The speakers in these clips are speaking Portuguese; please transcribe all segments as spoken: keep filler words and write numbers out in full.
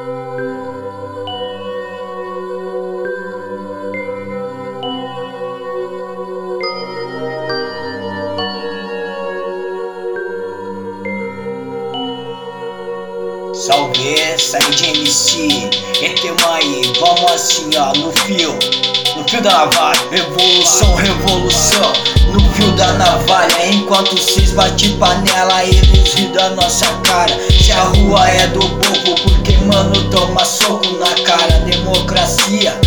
Salve, sai de M C, entema aí, vamos assim ó, no fio, no fio da navalha. Revolução, revolução, no fio da navalha. Enquanto cês bate panela, eles ri da nossa cara. Se a rua é do povo, porque mano toma soco na cara. Democracia,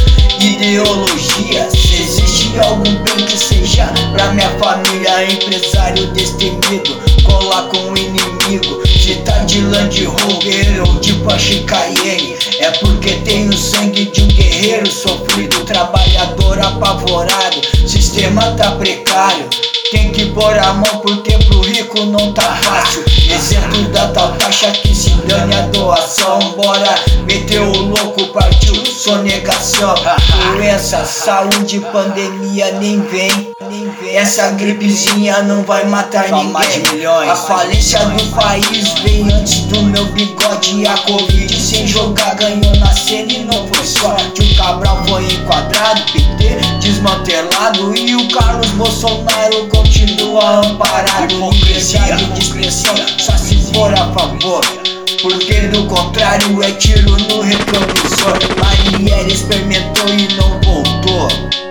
ideologia, se existe algum bem que seja pra minha família. Empresário destemido, colar com o inimigo. Se tá de Land Rover ou de Porsche Cayenne, é porque tem o sangue de um guerreiro sofrido, trabalhador apavorado. Sistema tá precário, tem que pôr a mão porque pro rico não tá fácil. Exemplo da tal taxa que se dane a doação. Bora meter o louco, partiu sonegação. Doença, saúde, pandemia nem vem. Essa gripezinha não vai matar ninguém. A falência do país vem antes do meu bigode. A Covid sem jogar ganhou na cena e não foi sorte. O Cabral foi enquadrado, P T desmantelado e o Carlos Bolsonaro continua amparado. Liberdade de expressão só se for a favor, porque do contrário é tiro no retrovisor. Marielle experimentou e não voltou.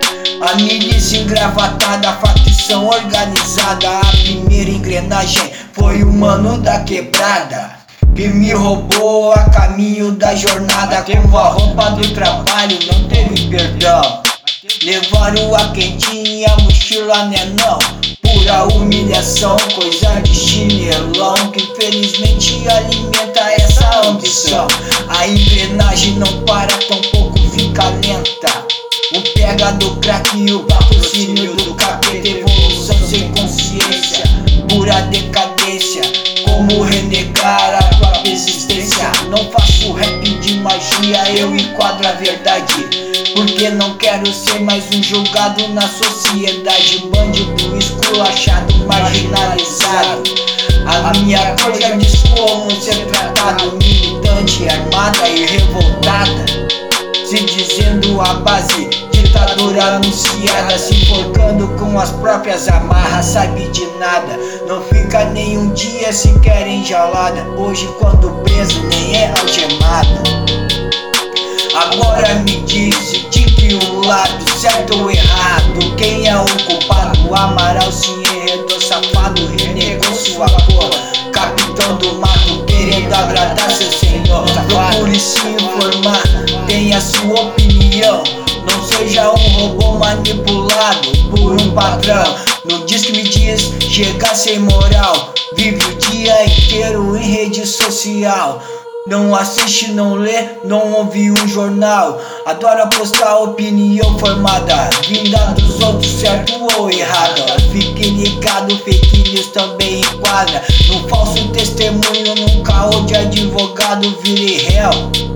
A milícia engravatada, a facção organizada. A primeira engrenagem foi o mano da quebrada que me roubou a caminho da jornada. Com a roupa do trabalho não teve perdão. Levaram a quentinha, a mochila né não. Pura humilhação, coisa de chinelão que infelizmente alimenta essa ambição. A engrenagem não para, tampouco fica lenta. O pega do crack e o patrocínio do capeta. Evolução sem consciência, pura decadência. Como renegar a própria existência? Não faço rap de magia, eu enquadro a verdade, porque não quero ser mais um julgado na sociedade. Bandido esculachado, marginalizado. A minha cor já diz como ser tratado. Militante, armada e revoltada, se dizendo a base, ditadura anunciada. Se enforcando com as próprias amarras, sabe de nada. Não fica nem um dia sequer enjaulada. Hoje quando preso nem é algemada. Agora me diz de que o lado certo ou errado, quem é o culpado? Amaral se enredou, safado, renegou sua cor. Capitão do mato querendo agradar seu senhor. Procure se informar, tenha sua opinião. Não seja um robô manipulado por um patrão. No diz que me diz, chega sem moral. Vive o dia inteiro em rede social. Não assiste, não lê, não ouve um jornal. Adora postar opinião formada, vinda dos outros, certo ou errado. Fique ligado, fake news também enquadra. No falso testemunho, num caô de advogado, virei réu,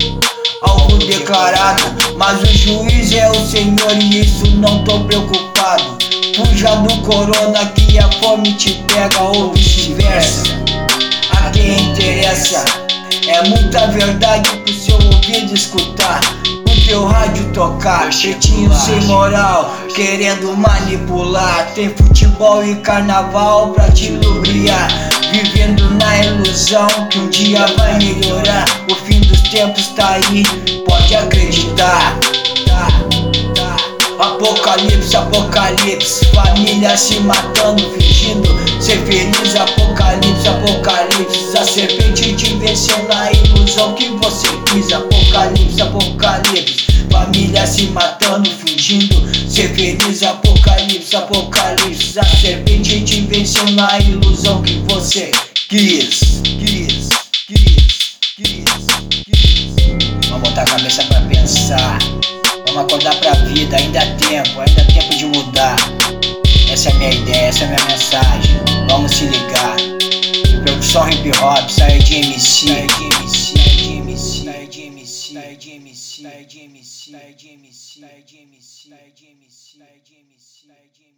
algo declarado. Mas o juiz é o senhor e isso não tô preocupado. Fuja do corona que a fome te pega ou vice-versa. A quem interessa é muita verdade pro seu ouvido escutar, pro teu rádio tocar. Pretinho sem moral, querendo manipular. Tem futebol e carnaval pra te lubriar, vivendo na ilusão que um dia vai melhorar. O fim dos tempos tá aí, pode acreditar. Tá, tá. Apocalipse, apocalipse, família se matando, fingindo ser feliz. Apocalipse, apocalipse, a serpente te venceu na ilusão que você quis. Apocalipse, apocalipse, família se matando, fingindo ser feliz. Apocalipse, apocalipse, a serpente te venceu na ilusão que você quis. Quis, quis, quis, quis. Vamos botar a cabeça pra pensar. Vamos acordar pra vida, ainda há tempo, ainda há tempo de mudar. Essa é a minha ideia, essa é a minha mensagem. Vamos se ligar. Percussão hip hop, sai de M C, sai de M C, sai de M C, sai de M C, sai de M C, sai de M C, sai de M C, sai de M C, sai de M C, sai de M C, sai de M C, sai de M C.